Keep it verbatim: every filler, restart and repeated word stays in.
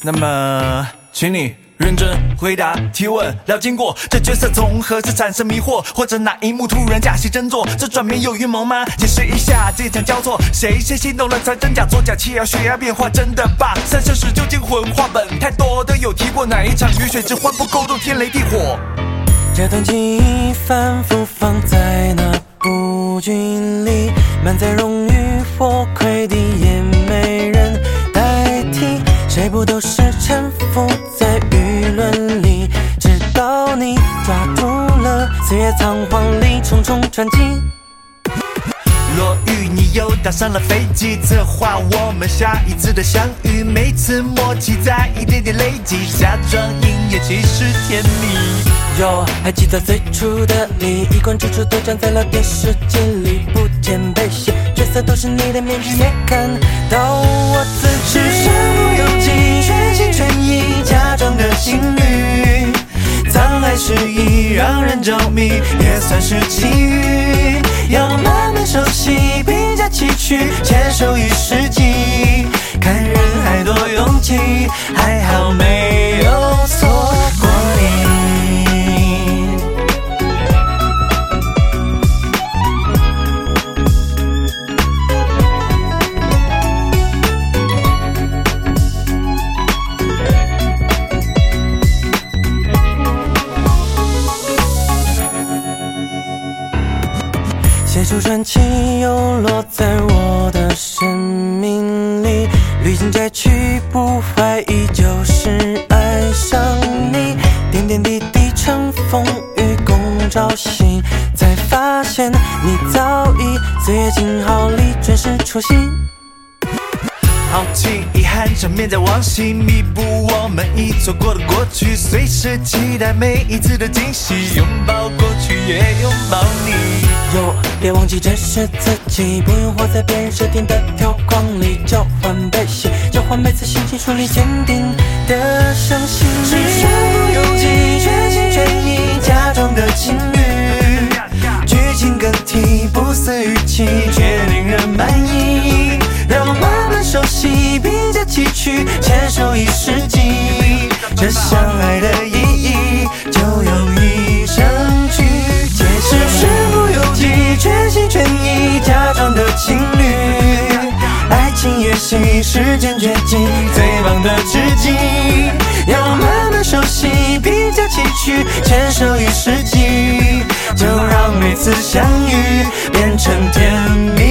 那么，请你认真回答提问，聊经过，这角色从何时产生迷惑，或者哪一幕突然假戏真做，这转变有预谋吗？解释一下这场交错，谁先心动了才真假作假，气压血压变化真的吧？三生石究竟混话本太多的有提过，哪一场雨水之欢不够动天雷地火？ 这段记忆反复放在那部剧里，满载荣誉或亏敌也没人代替，谁不都是沉浮在舆论里，直到你抓住了岁月仓皇里重重传奇。 落雨，你又搭上了飞机，策划我们下一次的相遇。每次默契在一点点累积，假装音乐其实甜蜜。 哟，还记得最初的你，衣冠楚楚地站在了电视机里，不见被写，角色都是你的面具，也看到我自己。是身不由己，全心全意假装的情侣，沧海失意让人着迷，也算是奇遇。要慢慢熟悉，并驾齐驱，牵手一世纪，看人海多拥挤，还好没有错过你。写出传奇又落在我的生命里，历经摘取不怀疑就是爱上你，点点滴滴乘风雨共朝夕，才发现你早已岁月静好里准时出席。 好奇遗憾正面在往昔，弥补我们已错过的过去，随时期待每一次的惊喜，拥抱过去也拥抱你。 哟，别忘记这是自己，不用活在别人设定的条框里，交换悲喜，交换每次心情顺利，坚定的相信你。是身不由己，全心全意假装的情侣，剧情更替不似预期，却令人满意。让慢慢熟悉，并驾齐驱，牵手一世纪，这相爱的意义就用一生去解释。身不由己，全心全意假装的情侣，爱情也许时间绝境，最棒的知己。要慢慢熟悉，并驾齐驱，牵手一世纪，就让每次相遇变成甜蜜。